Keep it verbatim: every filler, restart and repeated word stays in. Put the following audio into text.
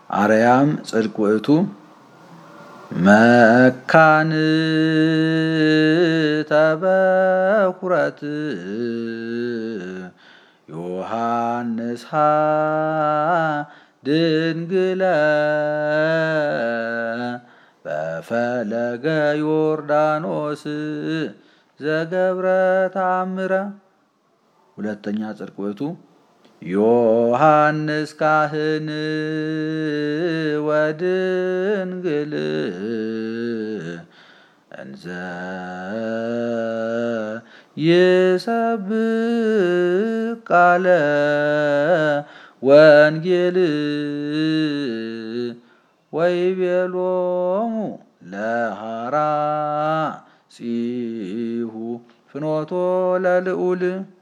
አርያም ጽድቅ ውእቱ መካን ተበኩረት ዮሐንስ ድንግለ በፈለገ ዮርዳኖስ ዘገብረ ተአምረ። ሁለተኛ ጽድቅ ውእቱ ዮሐንስ ካህን ወድንግል እንዘ ይሰብክ ቃለ ወንጌል ወይቤሎሙ ለሐራጺሁ ፍኖቶ ለልዑል